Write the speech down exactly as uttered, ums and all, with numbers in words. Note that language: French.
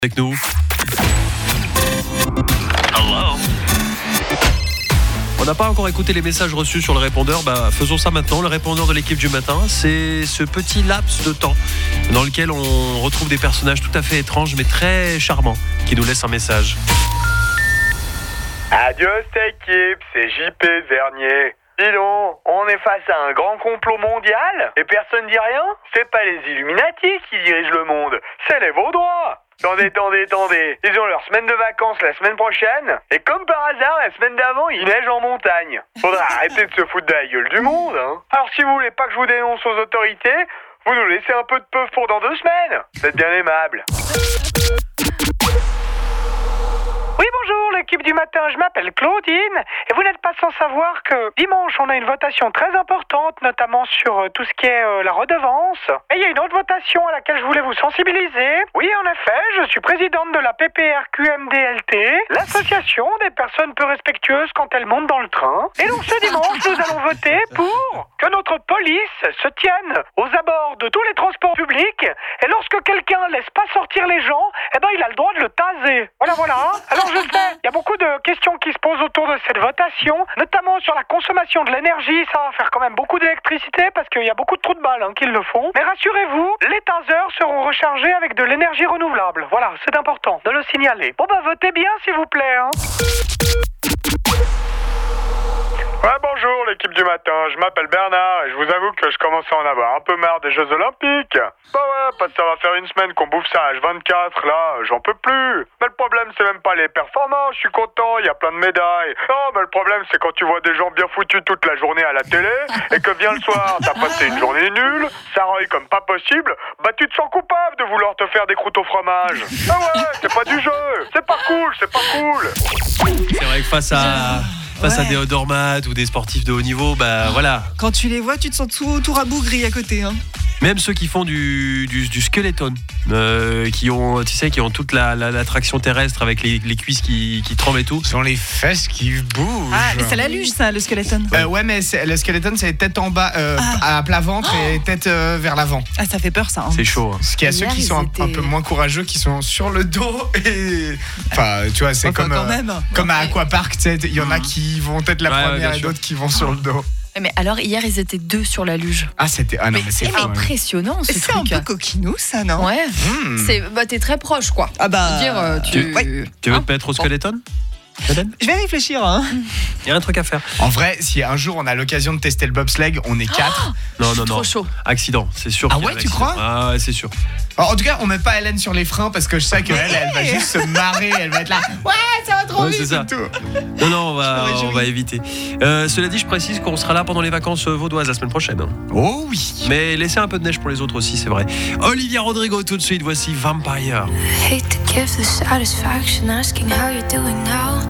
Avec nous. Hello. On n'a pas encore écouté les messages reçus sur le répondeur, bah faisons ça maintenant. Le répondeur de l'équipe du matin, c'est ce petit laps de temps dans lequel on retrouve des personnages tout à fait étranges mais très charmants qui nous laissent un message. Adieu cette équipe, c'est J P Vernier. Dis donc, on est face à un grand complot mondial et personne dit rien? C'est pas les Illuminati qui dirigent le monde, c'est les Vaudois. Attendez, attendez, attendez. Ils ont leur semaine de vacances la semaine prochaine. Et comme par hasard, la semaine d'avant, il neige en montagne. Faudra arrêter de se foutre de la gueule du monde, hein. Alors si vous voulez pas que je vous dénonce aux autorités, vous nous laissez un peu de peuf pour dans deux semaines. Vous êtes bien aimable. Oui, bonjour, l'équipe du matin, je m'appelle Claudine. Et vous n'êtes pas sans savoir que dimanche, on a une votation très importante, notamment sur euh, tout ce qui est euh, la redevance. Et il y a une autre votation à laquelle je voulais vous sensibiliser. Oui, en effet, je suis présidente de la P P R Q M D L T, l'association des personnes peu respectueuses quand elles montent dans le train. Et donc ce dimanche, nous allons voter pour que notre police se tienne aux abords de tous les transports publics. Et lorsque quelqu'un laisse pas sortir les gens, eh ben il a le droit de le taser. Voilà, voilà. Alors je sais, il y a beaucoup de questions qui se posent autour de cette votation, notamment sur la consommation de l'énergie. Ça va faire quand même beaucoup d'électricité parce qu'il y a beaucoup de trous de balles hein, qui le font. Mais rassurez-vous, les tasers seront rechargés avec de l'énergie renouvelable. Voilà, c'est important de le signaler. Bon bah votez bien s'il vous plaît. Hein. Ouais, bonjour l'équipe du matin, je m'appelle Bernard et je vous avoue que je commence à en avoir un peu marre des Jeux Olympiques. Bah ouais, parce que ça va faire une semaine qu'on bouffe ça à H vingt-quatre, là, j'en peux plus. Mais le problème c'est même pas les performances, je suis content, il y a plein de médailles. Non, mais le problème c'est quand tu vois des gens bien foutus toute la journée à la télé et que vient le soir, t'as passé une journée nulle, ça roille comme pas possible, bah tu te sens coupable de vouloir te faire des croûtes au fromage. Ah ouais, c'est pas du jeu, c'est pas cool, c'est pas cool. C'est vrai que face à... Face Ouais. à des odomates ou des sportifs de haut niveau, bah voilà. Quand tu les vois, tu te sens tout, tout rabougri à côté. Hein. Même ceux qui font du, du, du skeleton, euh, qui ont, tu sais, qui ont toute la, la, la traction terrestre avec les, les cuisses qui, qui tremblent et tout. Ce sont les fesses qui bougent. Ah, mais c'est la luge, ça, le skeleton. Euh, ouais, mais c'est- le skeleton, c'est tête en bas, euh, Ah. à plat ventre et tête euh, vers l'avant. Ah, ça fait peur, ça. Hein. C'est chaud. Hein. Parce qu'il y a ceux Hier, qui ils sont un, étaient- un peu moins courageux, qui sont sur le dos et. Enfin, tu vois, c'est Enfin, comme, quand euh, même. comme à Aquapark, tu sais, il y en a qui vont être la Ouais, ouais, première bien et sûr. d'autres qui vont sur le dos. Mais alors hier ils étaient deux sur la luge. Ah, c'était. Ah non, mais, c'est C'est fou, hein. impressionnant ce C'est truc. un peu coquinou, ça, non? Ouais. Hmm. C'est bah t'es très proche quoi. Ah bah. Dire euh, tu. Ouais. Tu veux Hein te mettre au skeleton? Eden, Je vais réfléchir. Hein. il y a un truc à faire. En vrai, si un jour on a l'occasion de tester le bobsleigh, on est quatre. Non, non, Trop non. chaud. Accident, c'est sûr. Ah qu'il y a ouais, un tu accident. crois Ah ouais, c'est sûr. Alors, en tout cas, on met pas Hélène sur les freins parce que je sais qu'elle, elle va juste se marrer, elle va être là. Ouais, ça va trop Ouais, vite c'est ça. et tout. Non, non, on va, Je me on réjouis. va éviter. Euh, cela dit, je précise qu'on sera là pendant les vacances vaudoises la semaine prochaine. Oh oui. Mais laissez un peu de neige pour les autres aussi, c'est vrai. Olivia Rodrigo, tout de suite, voici Vampire. Hate to give the satisfaction asking how you're doing now.